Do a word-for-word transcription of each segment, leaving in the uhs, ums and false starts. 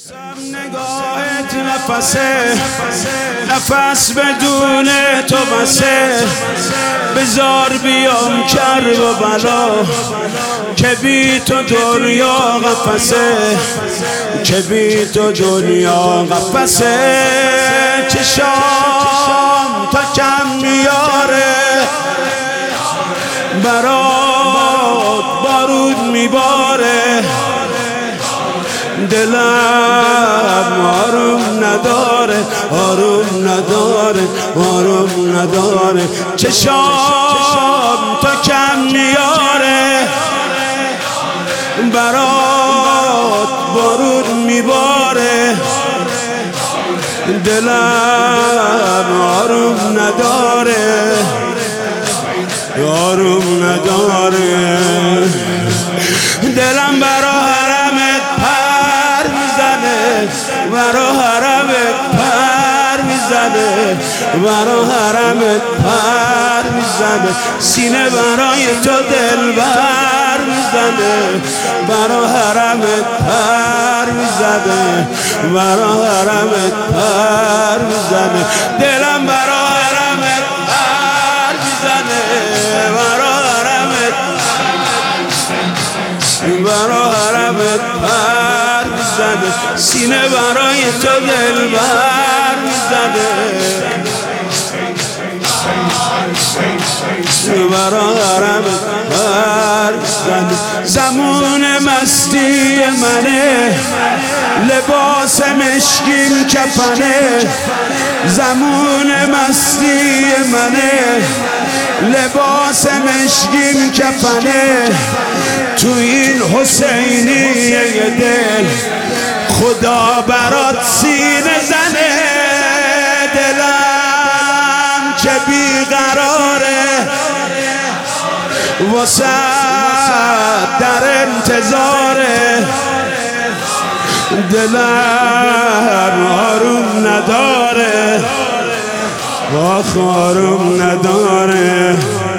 نگاهت نفسه نفس بدون تو بسه بزار بیام کرب و بلا که بی تو دنیا قفسه که بی تو دنیا قفسه چشام تا کم میاره برات بارود میباره دلم آروم نداره آروم نداره آروم نداره چشام تا کم میاره برات بارود میباره دلم آروم نداره آروم نداره دلم برا حرمت پر میزنه برا حرمت پر میزنه برا حرمت پر میزنه سینه برای تو دل بر میزنه برا حرمت پر میزنه برا حرمت پر میزنه دلم برا حرمت پر میزنه برا حرمت برا حرمت پر میزنه سینه برای تو دل بر میزنه برا حرمت پر میزنه زمان مستی منه لباس مشکین کفنه زمان مستی منه لباس مشکین کفنه تو این حسینی دل خدا برات سینه زنه دلم که بیقراره واسه در انتظاره دلم آروم نداره آخ آروم نداره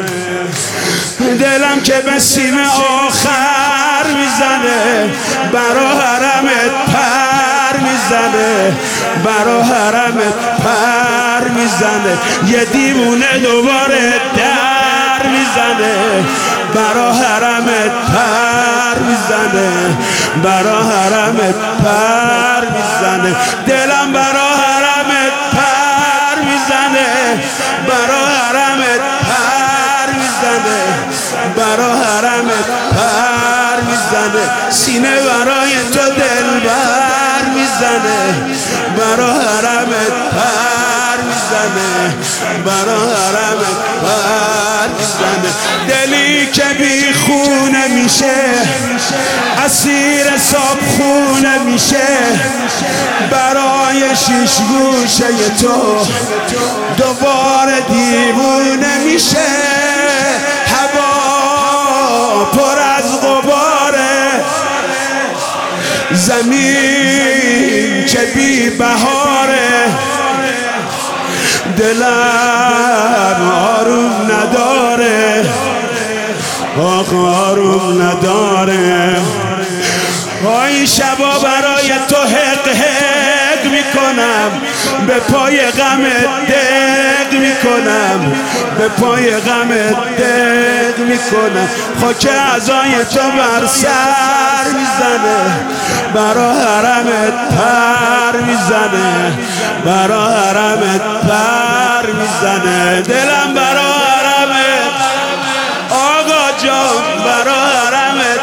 دلم که به سیم آخر میزنه برا حرمت پر میزنه برا حرمت پر میزنه یه دیوونه دوباره در میزنه برا حرمت پر میزنه برا حرمت پر میزنه دلم برا حرمت پر میزنه برا حرمت پر میزنه برا حرمت پر میزنه سینه برای تو دل بر میزنه برا حرمت پر میزنه برا حرمت پر میزنه دلی که بی خونه میشه اسیر صاحب خونه میشه برای شیش گوشه تو دوباره دیوونه میشه هوا پر از غباره زمین که بی بهاره دلم آروم نداره آخ آروم نداره این شبا برای تو حق حق میکنم به پای غمت دق میکنم به پای غمت دق میکنم خاک عزای تو بر سر میزنه برا حرمت پر میزنه برا حرمت پر میزنه دلم برا حرمت آقا جان برا حرمت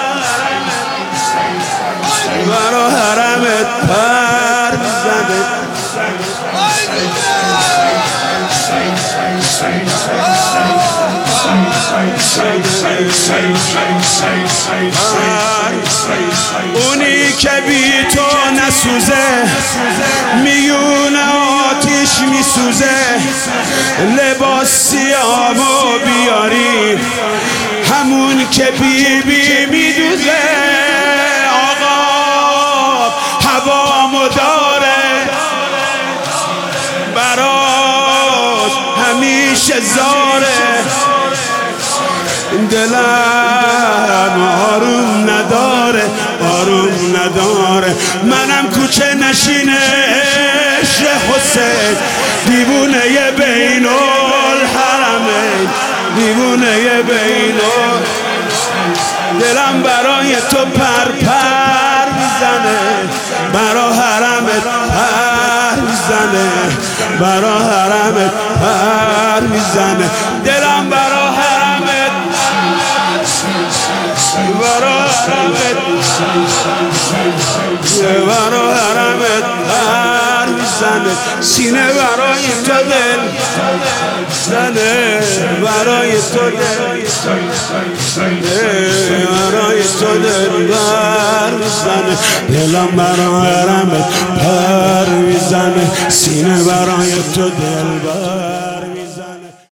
برا حرمت پر میزنه اونی که بی تو نسوزه میون آتیش میسوزه لباس سیامو بیاری همون که بی بی میدوزه آقا هوامو داره براش همیشه زاره دلم آروم نداره آروم نداره منم کوچه که نشینه عشق حسین، دیوونه بین الحرمین، دیوونه بین ال... دلم برای تو پر پر میزنه، برا حرمت پر میزنه، برا حرمت پر میزنه، دلم برا حرمت، برا حرمت، برا حرمت پر میزنه، سینه برای تو دل زنه، برای تو دل برای تو دل بر میزنه، دلم برای حرمت پر میزنه، سینه برای تو دل بر